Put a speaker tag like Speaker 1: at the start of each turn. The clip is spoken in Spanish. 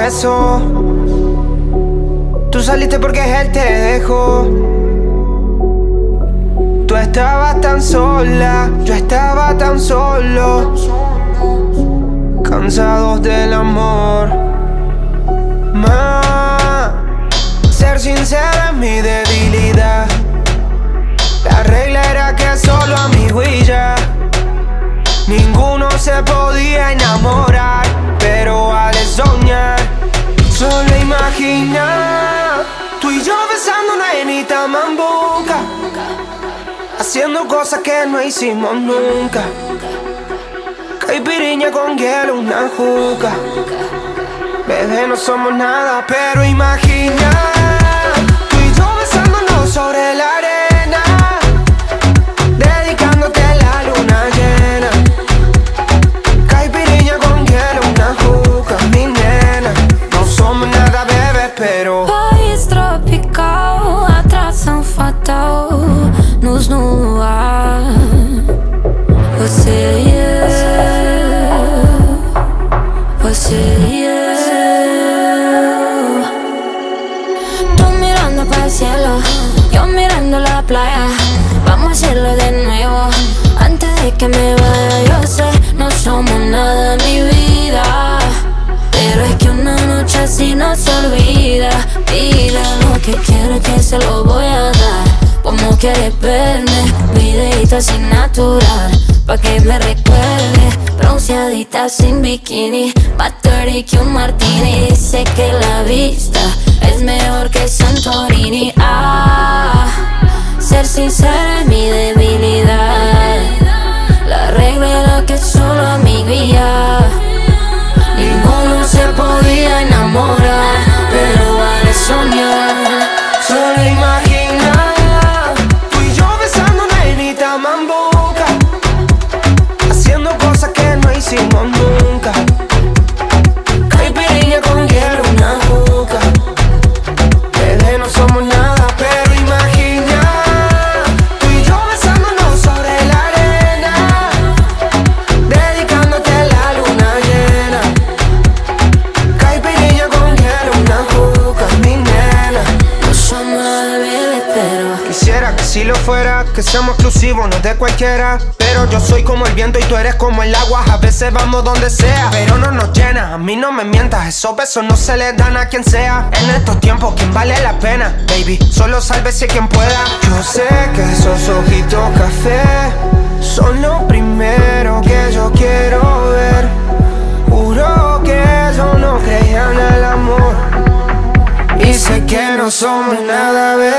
Speaker 1: eso. Tú saliste porque él te dejó. Tú estabas tan sola, yo estaba tan solo, cansados del amor. Ser sincera es mi debilidad. La regla era que solo amigo y ya. Ninguno se podía enamorar, pero al soñar, solo imagina tú y yo besando una nenita mambuca, haciendo cosas que no hicimos nunca. Caipiriña con hielo, una juca. Bebé, no somos nada, pero imagina tú y yo besándonos sobre la arena, dedicándote la luna llena. Caipiriña con hielo, una juca, mi nena. No somos nada, bebé, pero
Speaker 2: país tropical, atração fatal nos no ar. Você e eu, você e eu. Tú mirando para el cielo, yo mirando la playa. Vamos a hacerlo de nuevo, antes de que me vaya. Yo sé, no somos nada, mi vida, pero es que una noche así no se olvida. Dile lo que quiere que se lo voy a dar. Como quieres verme, videíto así natural, pa' que me recuerde, bronceadita sin bikini, más dirty que un martini. Dice que la vista es mejor que Santorini. Ser sincera es mi debilidad. La regla era que solo amigo y ya. Ninguno se podía enamorar, pero vale soñar.
Speaker 1: solo imagina tú y yo besando una nenita mambuca, haciendo cosas que no hicimos nunca. Caipiriña con hielo, una juca. Bebé, no somos nada, pero imagina tú y yo besándonos sobre la arena, dedicándote la luna llena. Caipiriña con hielo, una juca, mi nena.
Speaker 2: No somos nada, bebé, pero
Speaker 1: Quisiera que si lo fuera, que seamos exclusivos, no de cualquiera. Pero yo soy como el viento y tú eres como el agua. A veces vamos donde sea, pero no nos llena. A mí no me mientas, esos besos no se les dan a quien sea. En estos tiempos, ¿quién vale la pena? Baby, solo sálvese quien pueda. Yo sé que esos ojitos café son lo primero que yo quiero ver. Juro que yo no creía en el amor, y sé que no somos nada, bebé,